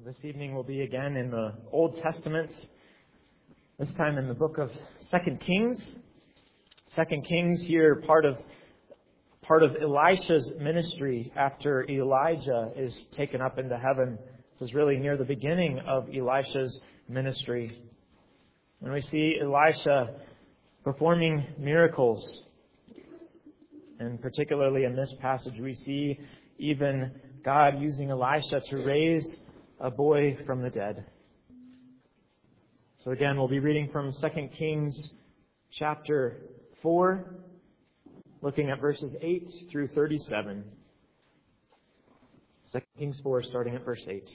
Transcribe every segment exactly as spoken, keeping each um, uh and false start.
This evening will be again in the Old Testament, this time in the book of Second Kings. Second Kings here, part of part of Elisha's ministry after Elijah is taken up into heaven. This is really near the beginning of Elisha's ministry. And we see Elisha performing miracles. And particularly in this passage, we see even God using Elisha to raise a boy from the dead. So again, we'll be reading from Second Kings chapter four, looking at verses eight through thirty-seven. Second Kings four, starting at verse eight.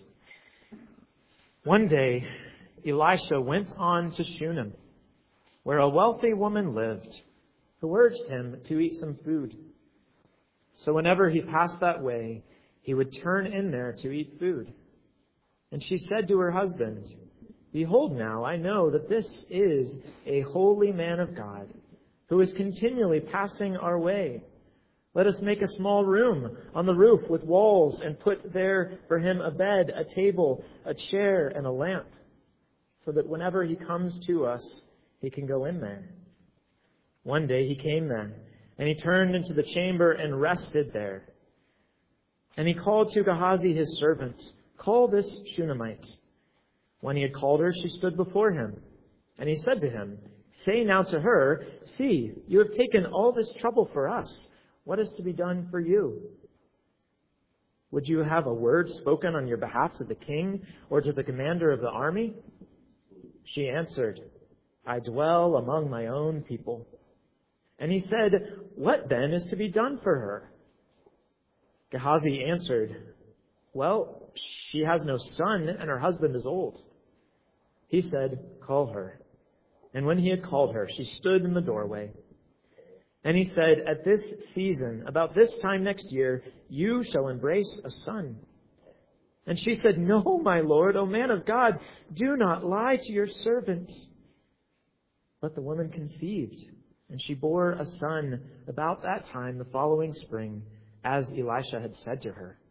One day, Elisha went on to Shunem, where a wealthy woman lived, who urged him to eat some food. So whenever he passed that way, he would turn in there to eat food. And she said to her husband, "Behold now, I know that this is a holy man of God, who is continually passing our way. Let us make a small room on the roof with walls, and put there for him a bed, a table, a chair, and a lamp, so that whenever he comes to us, he can go in there." One day he came there, and he turned into the chamber and rested there. And he called to Gehazi his servant, "Call this Shunammite." When he had called her, she stood before him. And he said to him, "Say now to her, 'See, you have taken all this trouble for us. What is to be done for you? Would you have a word spoken on your behalf to the king or to the commander of the army?" She answered, "I dwell among my own people." And he said, "What then is to be done for her?" Gehazi answered, "Well, she has no son, and her husband is old." He said, "Call her." And when he had called her, she stood in the doorway. And he said, "At this season, about this time next year, you shall embrace a son." And she said, "No, my lord, O man of God, do not lie to your servant." But the woman conceived, and she bore a son about that time the following spring, as Elisha had said to her.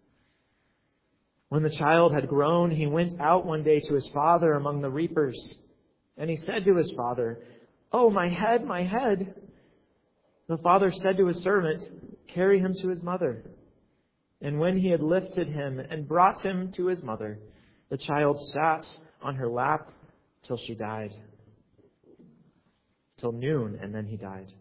When the child had grown, he went out one day to his father among the reapers. And he said to his father, "Oh, my head, my head." The father said to his servant, "Carry him to his mother." And when he had lifted him and brought him to his mother, the child sat on her lap till she died. Till noon, and then he died.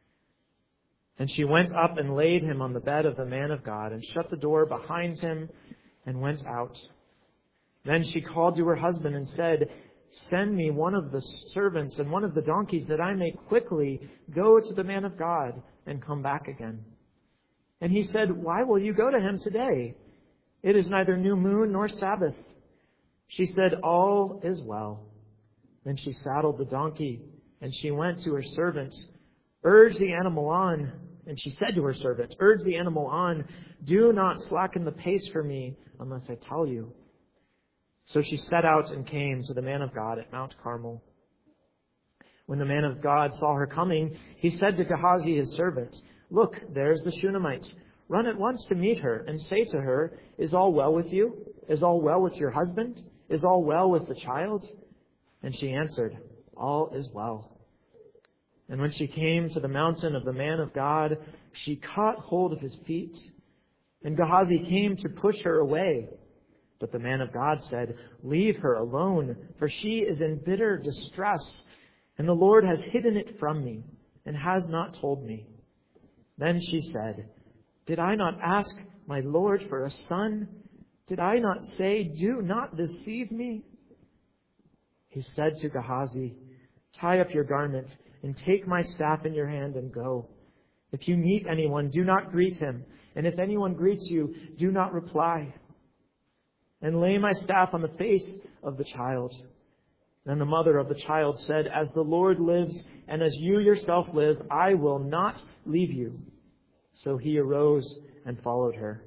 And she went up and laid him on the bed of the man of God, and shut the door behind him, and went out. Then she called to her husband and said, "Send me one of the servants and one of the donkeys, that I may quickly go to the man of God and come back again." And he said, "Why will you go to him today? It is neither new moon nor Sabbath." She said, "All is well." Then she saddled the donkey, and she went to her servant. "Urge the animal on." And she said to her servant, "Urge the animal on. Do not slacken the pace for me unless I tell you." So she set out and came to the man of God at Mount Carmel. When the man of God saw her coming, he said to Gehazi his servant, "Look, there's the Shunammite. Run at once to meet her and say to her, 'Is all well with you? Is all well with your husband? Is all well with the child?'" And she answered, "All is well." And when she came to the mountain of the man of God, she caught hold of his feet. And Gehazi came to push her away. But the man of God said, "Leave her alone, for she is in bitter distress, and the Lord has hidden it from me, and has not told me." Then she said, "Did I not ask my Lord for a son? Did I not say, 'Do not deceive me'?" He said to Gehazi, "Tie up your garment, and take my staff in your hand and go. If you meet anyone, do not greet him. And if anyone greets you, do not reply. And lay my staff on the face of the child." Then the mother of the child said, "As the Lord lives, and as you yourself live, I will not leave you." So he arose and followed her.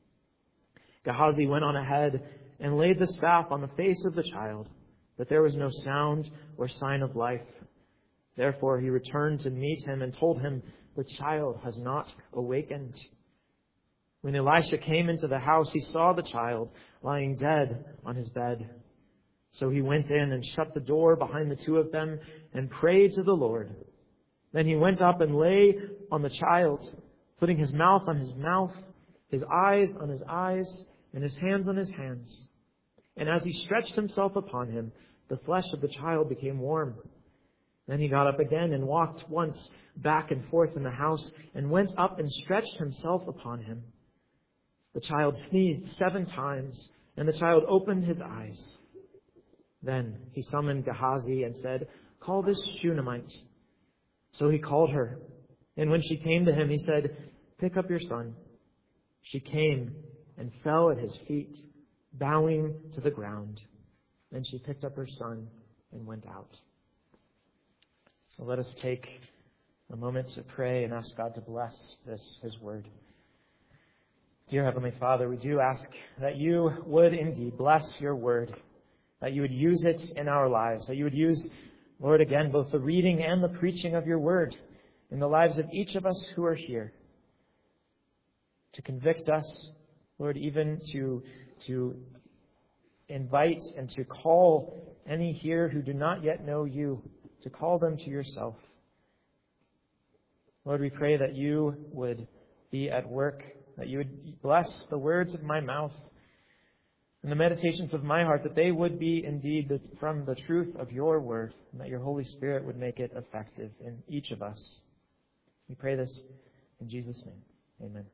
Gehazi went on ahead and laid the staff on the face of the child, but there was no sound or sign of life. Therefore he returned to meet him and told him, "The child has not awakened." When Elisha came into the house, he saw the child lying dead on his bed. So he went in and shut the door behind the two of them and prayed to the Lord. Then he went up and lay on the child, putting his mouth on his mouth, his eyes on his eyes, and his hands on his hands. And as he stretched himself upon him, the flesh of the child became warm. Then he got up again and walked once back and forth in the house and went up and stretched himself upon him. The child sneezed seven times, and the child opened his eyes. Then he summoned Gehazi and said, "Call this Shunammite." So he called her. And when she came to him, he said, "Pick up your son." She came and fell at his feet, bowing to the ground. Then she picked up her son and went out. So let us take a moment to pray and ask God to bless this, His word. Dear Heavenly Father, we do ask that you would indeed bless your word, that you would use it in our lives, that you would use, Lord, again, both the reading and the preaching of your word in the lives of each of us who are here, to convict us, Lord, even to, to invite and to call any here who do not yet know you, to call them to yourself. Lord, we pray that you would be at work, that you would bless the words of my mouth and the meditations of my heart, that they would be indeed the, from the truth of your word, and that your Holy Spirit would make it effective in each of us. We pray this in Jesus' name. Amen.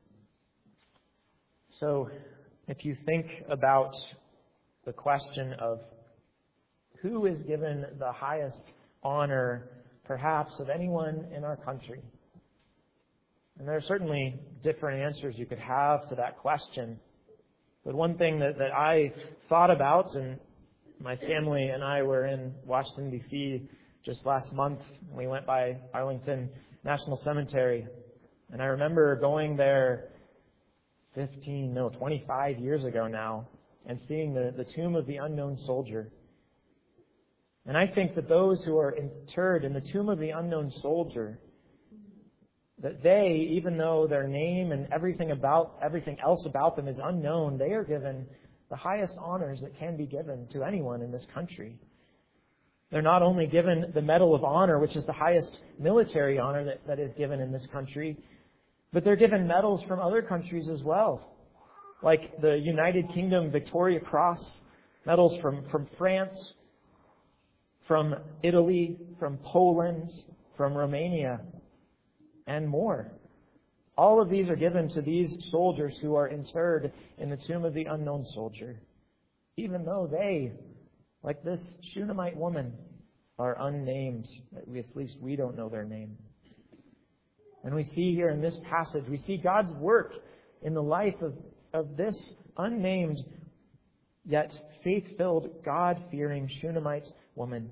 So, if you think about the question of who is given the highest honor, perhaps, of anyone in our country, and there are certainly different answers you could have to that question. But one thing that, that I thought about, and my family and I were in Washington, D C just last month. We went by Arlington National Cemetery. And I remember going there fifteen, no, twenty-five years ago now, and seeing the, the tomb of the unknown soldier. And I think that those who are interred in the tomb of the unknown soldier, that they, even though their name and everything about everything else about them is unknown, they are given the highest honors that can be given to anyone in this country. They're not only given the Medal of Honor, which is the highest military honor that, that is given in this country, but they're given medals from other countries as well, like the United Kingdom Victoria Cross, medals from, from France, from Italy, from Poland, from Romania, and more. All of these are given to these soldiers who are interred in the tomb of the unknown soldier, even though they, like this Shunammite woman, are unnamed. At least we don't know their name. And we see here in this passage, we see God's work in the life of, of this unnamed yet faith-filled, God-fearing Shunammite woman.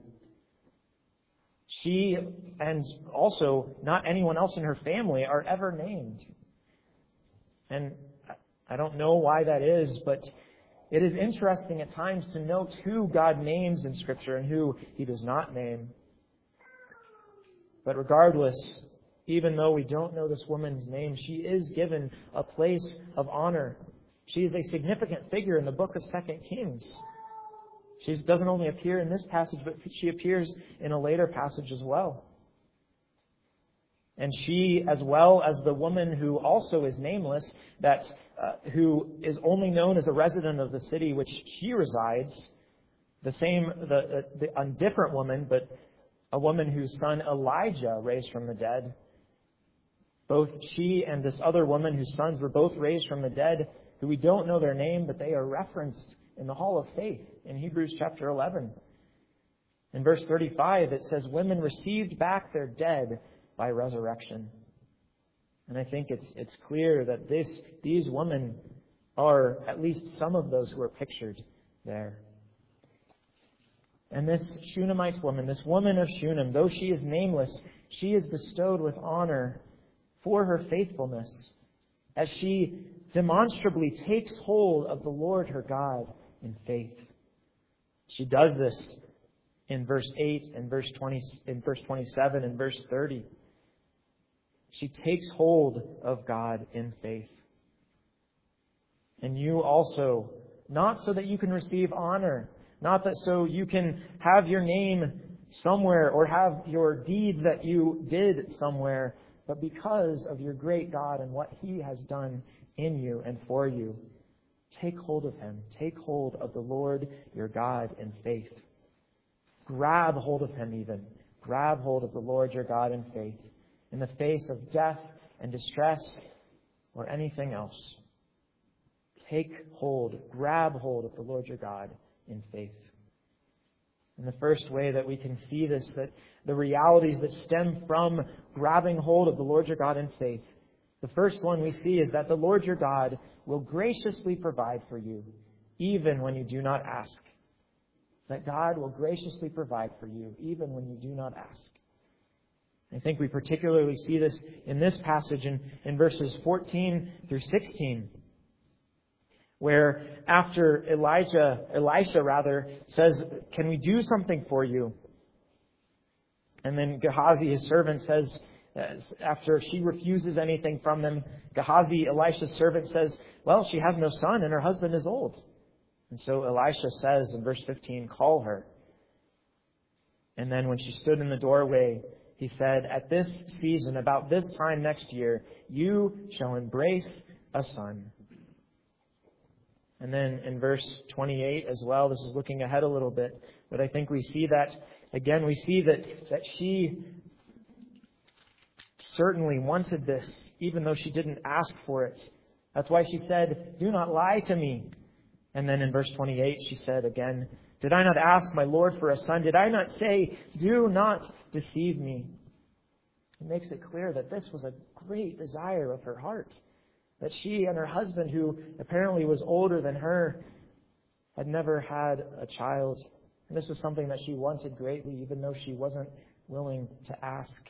She, and also not anyone else in her family, are ever named. And I don't know why that is, but it is interesting at times to note who God names in Scripture and who He does not name. But regardless, even though we don't know this woman's name, she is given a place of honor. She is a significant figure in the book of Second Kings. She doesn't only appear in this passage, but she appears in a later passage as well. And she, as well as the woman who also is nameless, that uh, who is only known as a resident of the city which she resides, the same, the, the a different woman, but a woman whose son Elijah raised from the dead. Both she and this other woman whose sons were both raised from the dead, who we don't know their name, but they are referenced in the Hall of Faith in Hebrews chapter eleven. In verse thirty-five, it says, "Women received back their dead by resurrection." And I think it's it's clear that this these women are at least some of those who are pictured there. And this Shunammite woman, this woman of Shunem, though she is nameless, she is bestowed with honor for her faithfulness as she demonstrably takes hold of the Lord her God in faith. She does this in verse eight and verse twenty, in verse twenty-seven and verse thirty. She takes hold of God in faith. And you also, not so that you can receive honor, not that so you can have your name somewhere or have your deeds that you did somewhere, but because of your great God and what He has done in you and for you. Take hold of Him. Take hold of the Lord your God in faith. Grab hold of Him even. Grab hold of the Lord your God in faith in the face of death and distress or anything else. Take hold, grab hold of the Lord your God in faith. And the first way that we can see this, that the realities that stem from grabbing hold of the Lord your God in faith, the first one we see is that the Lord your God will graciously provide for you, even when you do not ask. That God will graciously provide for you, even when you do not ask. I think we particularly see this in this passage in, in verses fourteen through sixteen, where after Elijah, Elisha rather, says, "Can we do something for you?" And then Gehazi, his servant, says, after she refuses anything from them, Gehazi, Elisha's servant, says, "Well, she has no son and her husband is old." And so Elisha says in verse fifteen, "Call her." And then when she stood in the doorway, he said, "At this season, about this time next year, you shall embrace a son." And then in verse twenty-eight as well, this is looking ahead a little bit, but I think we see that, again, we see that, that she certainly wanted this, even though she didn't ask for it. That's why she said, "Do not lie to me." And then in verse twenty-eight, she said again, "Did I not ask my Lord for a son? Did I not say, 'Do not deceive me'?" It makes it clear that this was a great desire of her heart. That she and her husband, who apparently was older than her, had never had a child. And this was something that she wanted greatly, even though she wasn't willing to ask.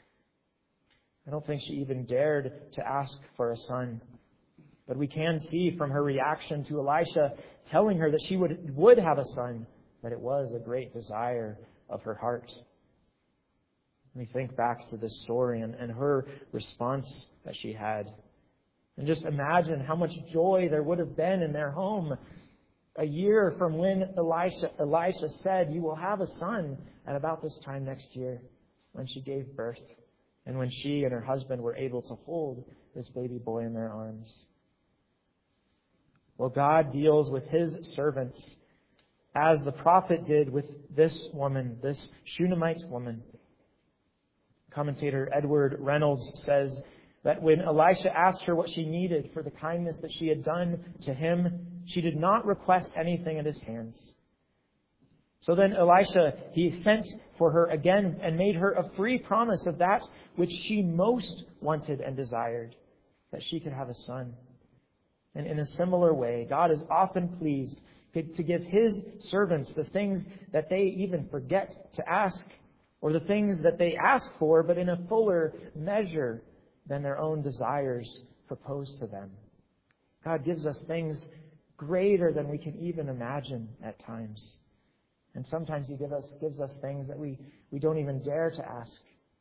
I don't think she even dared to ask for a son. But we can see from her reaction to Elisha telling her that she would, would have a son, that it was a great desire of her heart. We think back to this story and, and her response that she had. And just imagine how much joy there would have been in their home a year from when Elisha, Elisha said, "You will have a son," at about this time next year, when she gave birth and when she and her husband were able to hold this baby boy in their arms. Well, God deals with His servants as the prophet did with this woman, this Shunammite woman. Commentator Edward Reynolds says that when Elisha asked her what she needed for the kindness that she had done to him, she did not request anything at his hands. So then Elisha, he sent for her again and made her a free promise of that which she most wanted and desired, that she could have a son. And in a similar way, God is often pleased to give His servants the things that they even forget to ask, or the things that they ask for, but in a fuller measure than their own desires propose to them. God gives us things greater than we can even imagine at times. And sometimes He give us, gives us things that we, we don't even dare to ask.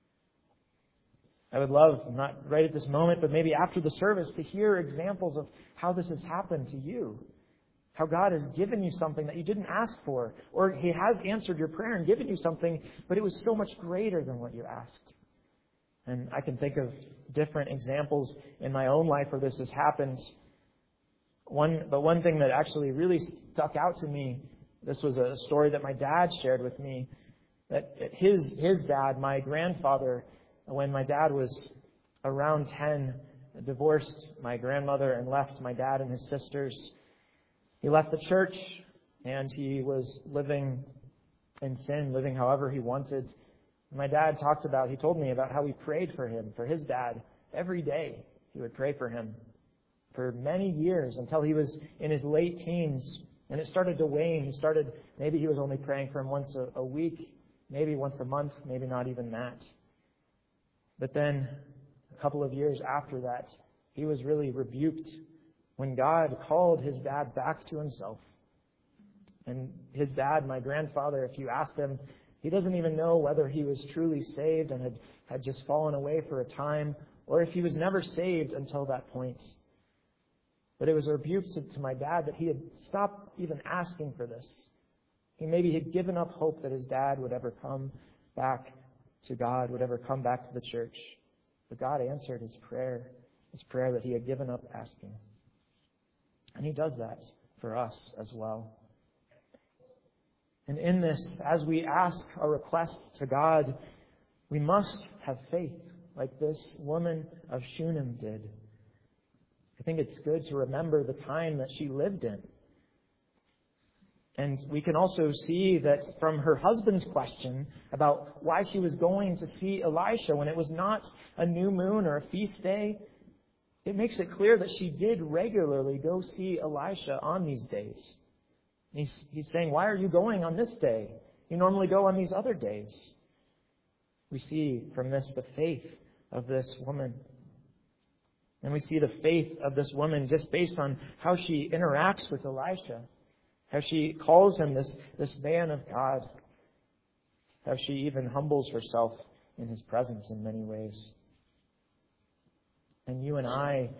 I would love, not right at this moment, but maybe after the service, to hear examples of how this has happened to you. How God has given you something that you didn't ask for. Or He has answered your prayer and given you something, but it was so much greater than what you asked. And I can think of different examples in my own life where this has happened. One, but one thing that actually really stuck out to me, this was a story that my dad shared with me, that his, his dad, my grandfather, when my dad was around ten, divorced my grandmother and left my dad and his sisters. He left the church and he was living in sin, living however he wanted. My dad talked about, he told me about how he prayed for him, for his dad. Every day he would pray for him for many years until he was in his late teens. And it started to wane. He started, maybe he was only praying for him once a, a week, maybe once a month, maybe not even that. But then a couple of years after that, he was really rebuked when God called his dad back to Himself. And his dad, my grandfather, if you asked him, he doesn't even know whether he was truly saved and had, had just fallen away for a time, or if he was never saved until that point. But it was a rebuke to, to my dad that he had stopped even asking for this. He maybe had given up hope that his dad would ever come back to God, would ever come back to the church. But God answered his prayer, his prayer that he had given up asking. And he does that for us as well. And in this, as we ask our requests to God, we must have faith, like this woman of Shunem did. I think it's good to remember the time that she lived in. And we can also see that from her husband's question about why she was going to see Elisha when it was not a new moon or a feast day, it makes it clear that she did regularly go see Elisha on these days. He's, he's saying, why are you going on this day? You normally go on these other days. We see from this the faith of this woman. And we see the faith of this woman just based on how she interacts with Elisha. How she calls him this, this man of God. How she even humbles herself in his presence in many ways. And you and I,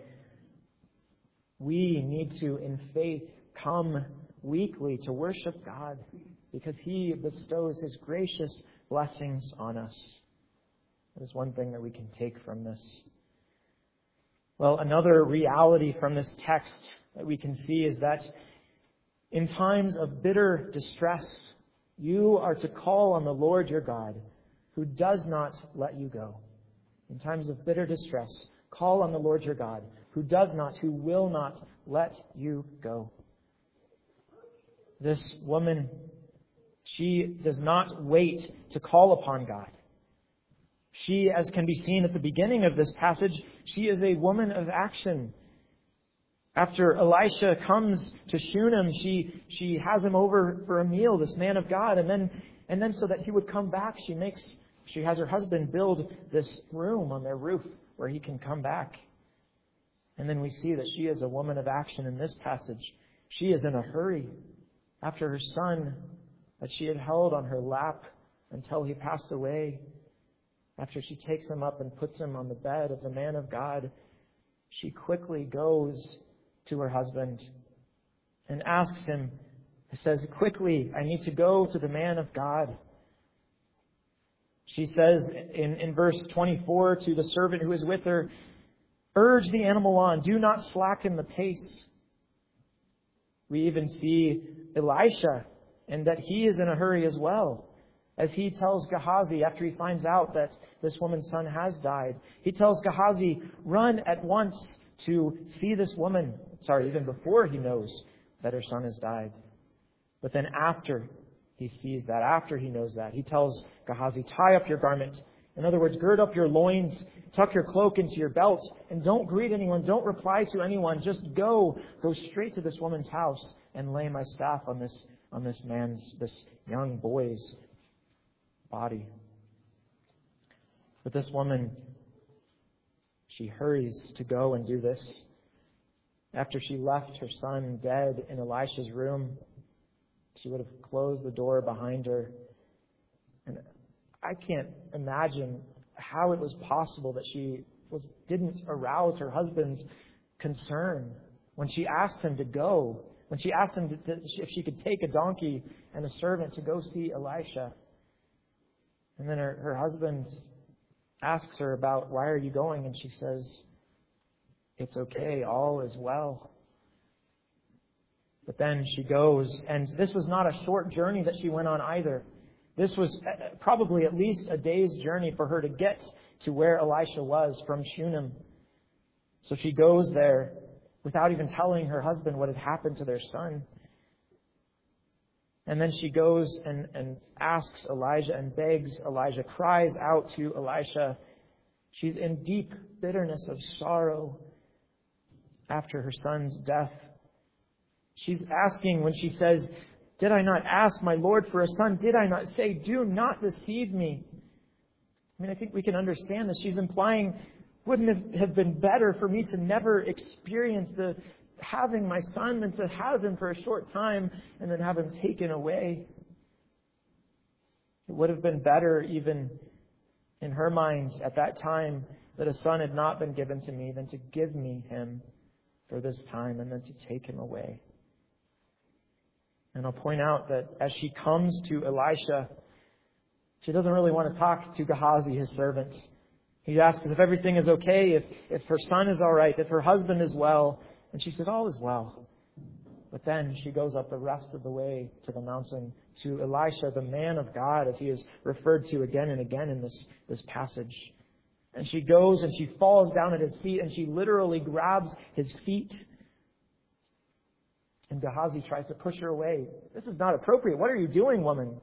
we need to, in faith, come weekly to worship God because He bestows His gracious blessings on us. That is one thing that we can take from this. Well, another reality from this text that we can see is that in times of bitter distress, you are to call on the Lord your God, who does not let you go. In times of bitter distress, call on the Lord your God, who does not, who will not let you go. This woman, she does not wait to call upon God. She, as can be seen at the beginning of this passage, she is a woman of action. After Elisha comes to Shunem, she she has him over for a meal, this man of God, and then and then so that he would come back, she makes she has her husband build this room on their roof where he can come back. And then we see that she is a woman of action in this passage. She is in a hurry after her son that she had held on her lap until he passed away. After she takes him up and puts him on the bed of the man of God, she quickly goes to her husband and asks him, says, quickly, I need to go to the man of God. She says in, in verse twenty-four to the servant who is with her, urge the animal on, do not slacken the pace. We even see Elisha, and that he is in a hurry as well. As he tells Gehazi, after he finds out that this woman's son has died, he tells Gehazi, run at once to see this woman. Sorry, even before he knows that her son has died. But then after he sees that, after he knows that, he tells Gehazi, tie up your garment. In other words, gird up your loins, tuck your cloak into your belt, and don't greet anyone, don't reply to anyone. Just go, go straight to this woman's house and lay my staff on this, on this man's, this young boy's body. But this woman, she hurries to go and do this. After she left her son dead in Elisha's room, she would have closed the door behind her. And I can't imagine how it was possible that she was didn't arouse her husband's concern when she asked him to go, when she asked him to, to, if she could take a donkey and a servant to go see Elisha. And then her, her husband asks her about, why are you going? And she says, it's okay, all is well. But then she goes, and this was not a short journey that she went on either. This was probably at least a day's journey for her to get to where Elisha was from Shunem. So she goes there without even telling her husband what had happened to their son. And then she goes and, and asks Elijah and begs Elijah, cries out to Elisha. She's in deep bitterness of sorrow after her son's death. She's asking when she says, did I not ask my Lord for a son? Did I not say, do not deceive me? I mean, I think we can understand this. She's implying, wouldn't it have been better for me to never experience the having my son than to have him for a short time and then have him taken away? It would have been better, even in her mind at that time, that a son had not been given to me than to give me him for this time and then to take him away. And I'll point out that as she comes to Elisha, she doesn't really want to talk to Gehazi, his servant. He asks if everything is okay, if, if her son is all right, if her husband is well. And she says, all is well. But then she goes up the rest of the way to the mountain to Elisha, the man of God, as he is referred to again and again in this, this passage. And she goes and she falls down at his feet and she literally grabs his feet. And Gehazi tries to push her away. This is not appropriate. What are you doing, woman?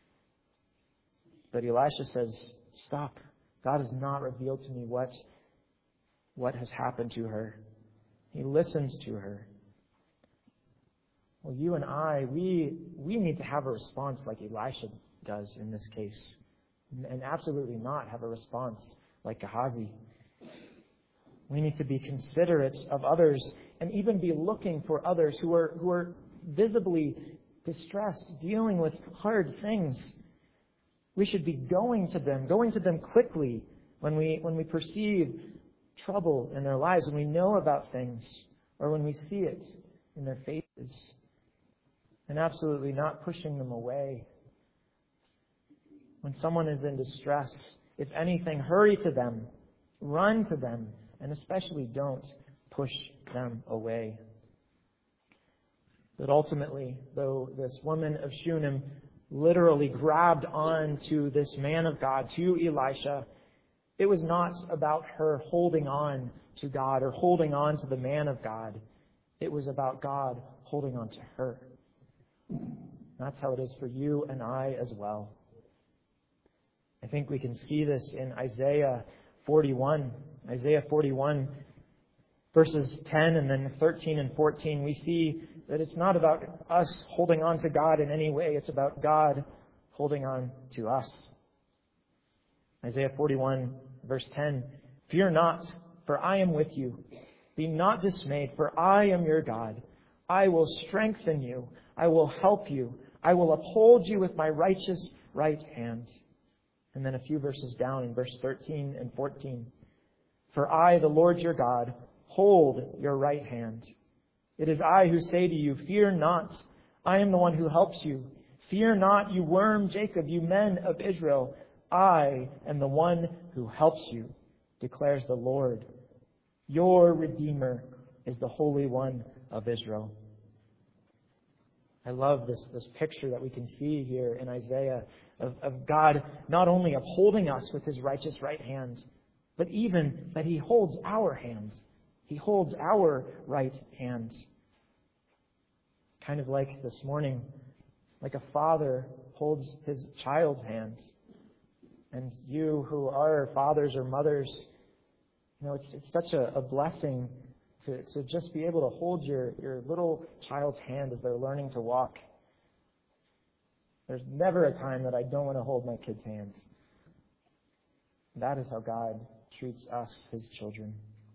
But Elisha says, stop. God has not revealed to me what, what has happened to her. He listens to her. Well, you and I, we we need to have a response like Elisha does in this case. And absolutely not have a response like Gehazi. We need to be considerate of others and even be looking for others who are who are visibly distressed, dealing with hard things. We should be going to them, going to them quickly when we when we perceive trouble in their lives, when we know about things, or when we see it in their faces. And absolutely not pushing them away. When someone is in distress, if anything, hurry to them, run to them, and especially don't push them away. But ultimately, though this woman of Shunem literally grabbed on to this man of God, to Elisha, it was not about her holding on to God or holding on to the man of God. It was about God holding on to her. That's how it is for you and I as well. I think we can see this in Isaiah forty-one. Isaiah forty-one, verses ten and then thirteen and fourteen. We see that it's not about us holding on to God in any way. It's about God holding on to us. Isaiah forty-one, verse ten. Fear not, for I am with you. Be not dismayed, for I am your God. I will strengthen you. I will help you. I will uphold you with my righteous right hand. And then a few verses down in verse thirteen and fourteen. For I, the Lord your God, hold your right hand. It is I who say to you, fear not. I am the one who helps you. Fear not, you worm Jacob, you men of Israel. I am the one who helps you, declares the Lord. Your Redeemer is the Holy One of Israel. I love this, this picture that we can see here in Isaiah of, of God not only upholding us with his righteous right hand, but even that he holds our hands. He holds our right hand. Kind of like this morning, like a father holds his child's hand. And you who are fathers or mothers, you know, it's, it's such a, a blessing To, to just be able to hold your, your little child's hand as they're learning to walk. There's never a time that I don't want to hold my kid's hand. That is how God treats us, his children.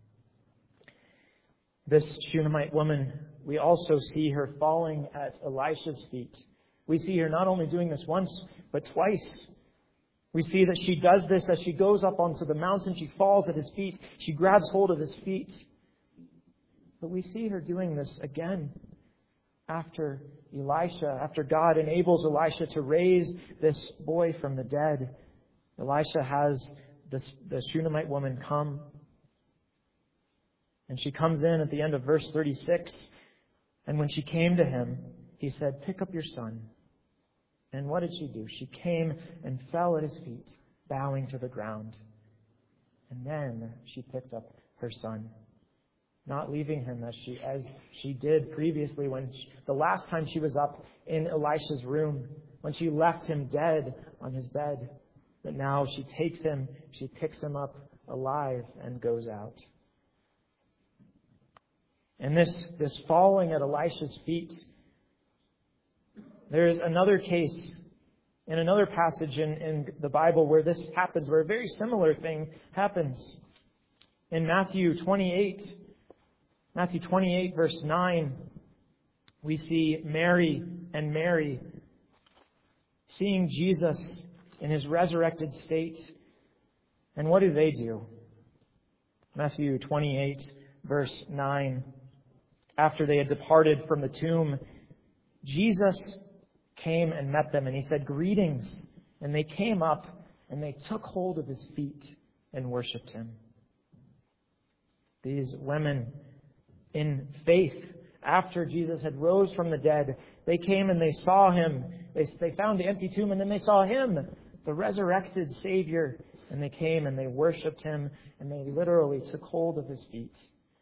This Shunammite woman, we also see her falling at Elisha's feet. We see her not only doing this once, but twice. We see that she does this as she goes up onto the mountain. She falls at his feet. She grabs hold of his feet. But we see her doing this again after Elisha, after God enables Elisha to raise this boy from the dead. Elisha has this, the Shunammite woman come. And she comes in at the end of verse thirty-six. And when she came to him, he said, pick up your son. And what did she do? She came and fell at his feet, bowing to the ground. And then she picked up her son, not leaving him as she as she did previously when she, the last time she was up in Elisha's room, when she left him dead on his bed. But now she takes him, she picks him up alive and goes out. And this, this falling at Elisha's feet, there is another case in another passage in, in the Bible where this happens, where a very similar thing happens. In Matthew twenty-eight, Matthew twenty-eight, verse nine, we see Mary and Mary seeing Jesus in his resurrected state. And what do they do? Matthew twenty-eight, verse nine. after they had departed from the tomb, Jesus came and met them, and he said, "Greetings." And they came up, and they took hold of his feet and worshipped him. These women, in faith, after Jesus had rose from the dead, they came and they saw him. They, they found the empty tomb, and then they saw him, the resurrected Savior. And they came and they worshipped him, and they literally took hold of his feet.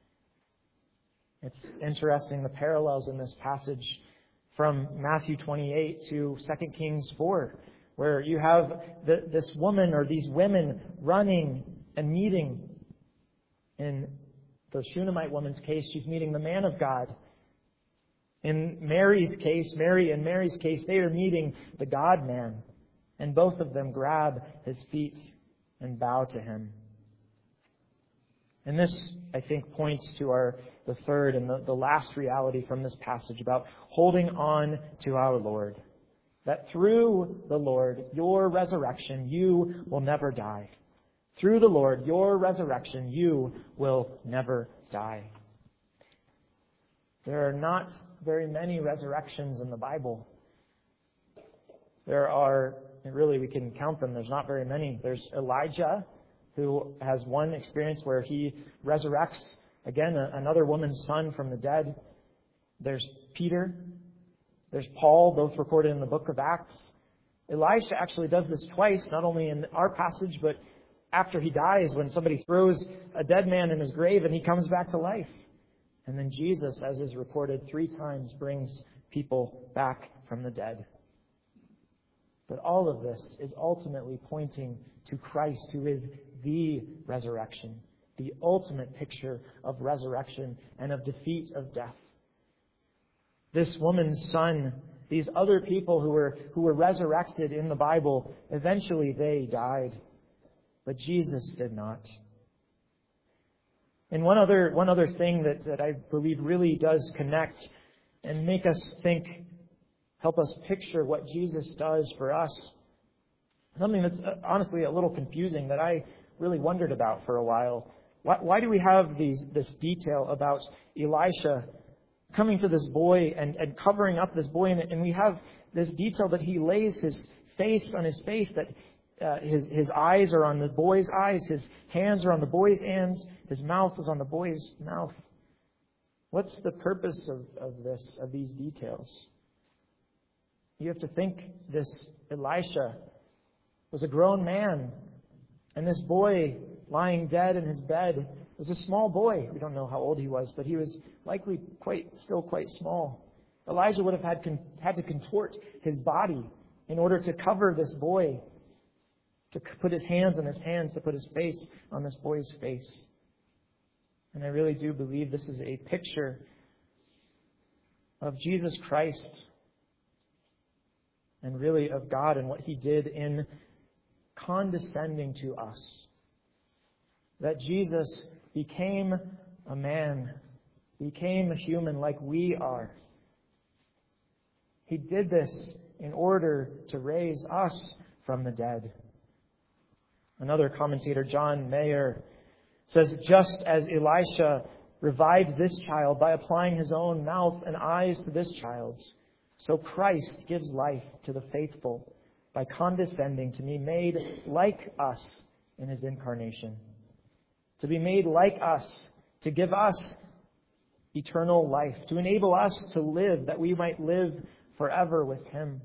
It's interesting, the parallels in this passage from Matthew twenty-eight to Second Kings four, where you have the, this woman or these women running and meeting. In the Shunammite woman's case, she's meeting the man of God. In Mary's case, Mary and Mary's case, they are meeting the God-man. And both of them grab his feet and bow to him. And this, I think, points to our the third and the, the last reality from this passage about holding on to our Lord. That through the Lord, your resurrection, you will never die. Through the Lord, your resurrection, you will never die. There are not very many resurrections in the Bible. There are, really we can count them, there's not very many. There's Elijah, who has one experience where he resurrects, again, a, another woman's son from the dead. There's Peter. There's Paul, both recorded in the book of Acts. Elisha actually does this twice, not only in our passage, but after he dies, when somebody throws a dead man in his grave and he comes back to life. And then Jesus, as is recorded, three times brings people back from the dead. But all of this is ultimately pointing to Christ, who is the resurrection, the ultimate picture of resurrection and of defeat of death. This woman's son, these other people who were who were resurrected in the Bible, eventually they died. But Jesus did not. And one other one other thing that, that I believe really does connect and make us think, help us picture what Jesus does for us. Something that's honestly a little confusing that I really wondered about for a while. Why, why do we have these this detail about Elisha coming to this boy and, and covering up this boy? And, and we have this detail that he lays his face on his face, that uh, his, his eyes are on the boy's eyes, his hands are on the boy's hands, his mouth is on the boy's mouth. What's the purpose of, of this, of these details? You have to think this Elisha was a grown man, and this boy lying dead in his bed was a small boy. We don't know how old he was, but he was likely quite, still quite small. Elijah would have had, con, had to contort his body in order to cover this boy, to put his hands on his hands, to put his face on this boy's face. And I really do believe this is a picture of Jesus Christ, and really of God and what He did in condescending to us. That Jesus became a man, became a human like we are. He did this in order to raise us from the dead. Another commentator, John Mayer, says, just as Elisha revived this child by applying his own mouth and eyes to this child's, so Christ gives life to the faithful by condescending to be made like us in His incarnation. To be made like us, to give us eternal life, to enable us to live, that we might live forever with Him.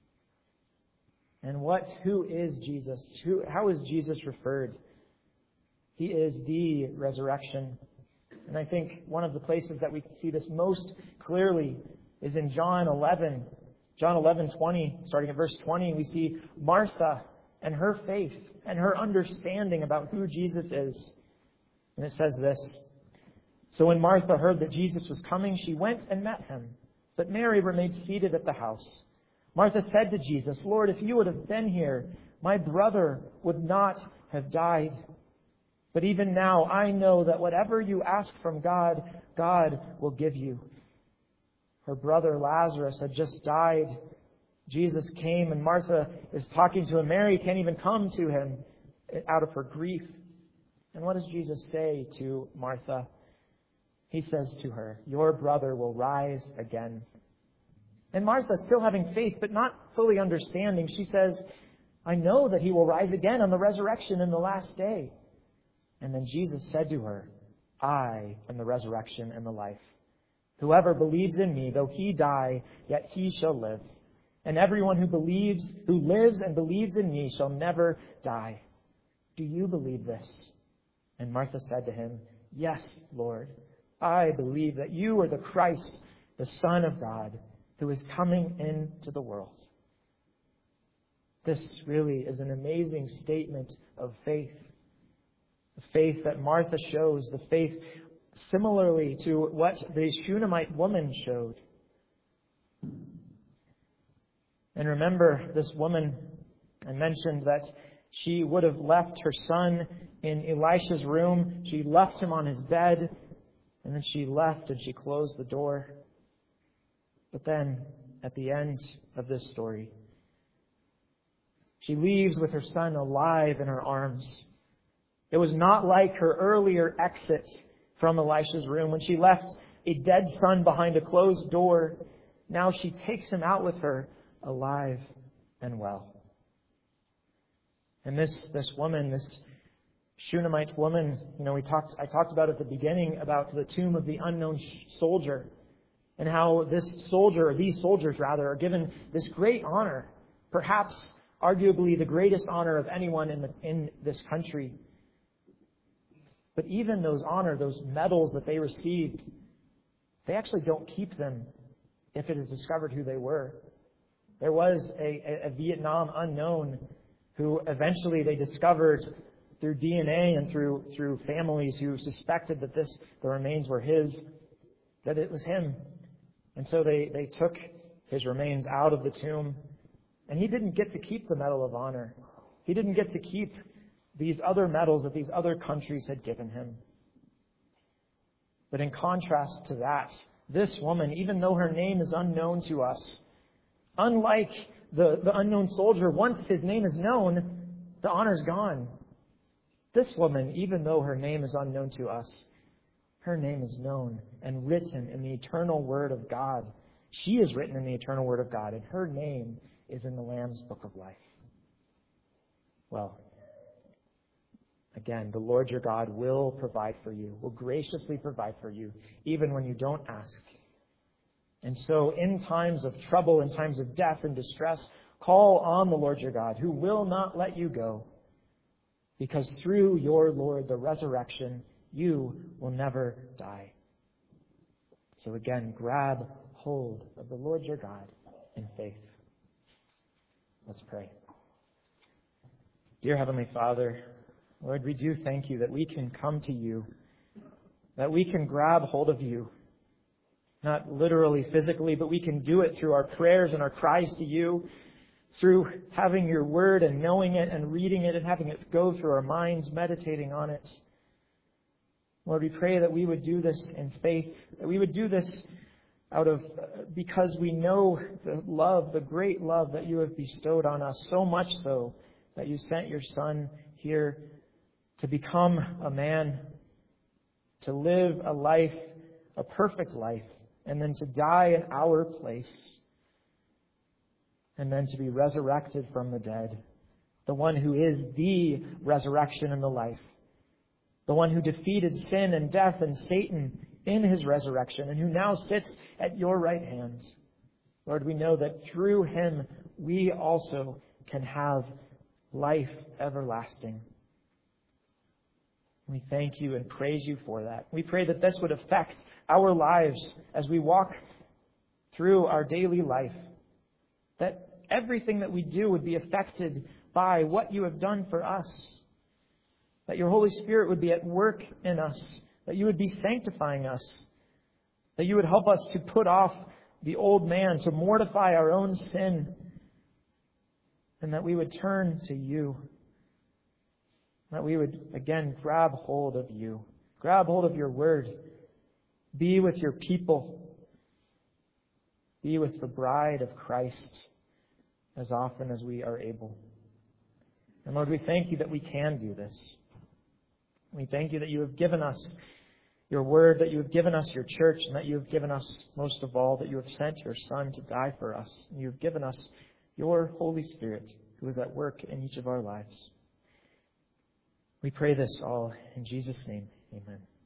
And what, who is Jesus? Who, how is Jesus referred? He is the resurrection. And I think one of the places that we can see this most clearly is in John eleven. John eleven twenty, starting at verse twenty, we see Martha and her faith and her understanding about who Jesus is. And it says this: so when Martha heard that Jesus was coming, she went and met Him. But Mary remained seated at the house. Martha said to Jesus, Lord, if you would have been here, my brother would not have died. But even now I know that whatever you ask from God, God will give you. Her brother Lazarus had just died. Jesus came and Martha is talking to him. Mary can't even come to Him out of her grief. And what does Jesus say to Martha? he says to her, "Your brother will rise again." And Martha, still having faith, but not fully understanding, she says, "I know that he will rise again on the resurrection in the last day." And then Jesus said to her, "I am the resurrection and the life. Whoever believes in me, though he die, yet he shall live. And everyone who believes, who lives and believes in me shall never die. Do you believe this?" And Martha said to him, "Yes, Lord. I believe that you are the Christ, the Son of God, who is coming into the world." This really is an amazing statement of faith. The faith that Martha shows, the faith similarly to what the Shunammite woman showed. And remember, this woman, I mentioned that she would have left her son in Elisha's room. She left him on his bed, and then she left and she closed the door. But then, at the end of this story, she leaves with her son alive in her arms. It was not like her earlier exit from Elisha's room when she left a dead son behind a closed door. Now she takes him out with her, alive and well. And this, this woman, this Shunammite woman, you know, we talked, I talked about at the beginning about the tomb of the unknown soldier and how this soldier, or these soldiers rather, are given this great honor, perhaps arguably the greatest honor of anyone in the, in this country. But even those honor, those medals that they received, they actually don't keep them if it is discovered who they were. There was a, a Vietnam unknown who eventually they discovered through D N A and through through families who suspected that this the remains were his, that it was him. And so they, they took his remains out of the tomb, and he didn't get to keep the Medal of Honor. He didn't get to keep these other medals that these other countries had given him. But in contrast to that, this woman, even though her name is unknown to us, unlike the, the unknown soldier, once his name is known, the honor's gone. This woman, even though her name is unknown to us, her name is known and written in the eternal Word of God. She is written in the eternal Word of God, and her name is in the Lamb's Book of Life. Well, again, the Lord your God will provide for you, will graciously provide for you, even when you don't ask. And so in times of trouble, in times of death and distress, call on the Lord your God, who will not let you go, because through your Lord, the resurrection, you will never die. So again, grab hold of the Lord your God in faith. Let's pray. Dear Heavenly Father, Lord, we do thank you that we can come to you, that we can grab hold of you, not literally, physically, but we can do it through our prayers and our cries to you, through having your word and knowing it and reading it and having it go through our minds, meditating on it. Lord, we pray that we would do this in faith, that we would do this out of, because we know the love, the great love that you have bestowed on us, so much so that you sent your Son here to become a man, to live a life, a perfect life, and then to die in our place, and then to be resurrected from the dead, the one who is the resurrection and the life, the one who defeated sin and death and Satan in his resurrection, and who now sits at your right hand. Lord, we know that through him we also can have life everlasting. We thank you and praise you for that. We pray that this would affect our lives as we walk through our daily life, that everything that we do would be affected by what you have done for us, that your Holy Spirit would be at work in us, that you would be sanctifying us, that you would help us to put off the old man, to mortify our own sin, and that we would turn to you, that we would, again, grab hold of you, grab hold of your word, be with your people, be with the bride of Christ as often as we are able. And Lord, we thank you that we can do this. We thank you that you have given us your word, that you have given us your church, and that you have given us, most of all, that you have sent your Son to die for us. And you have given us your Holy Spirit, who is at work in each of our lives. We pray this all in Jesus' name. Amen.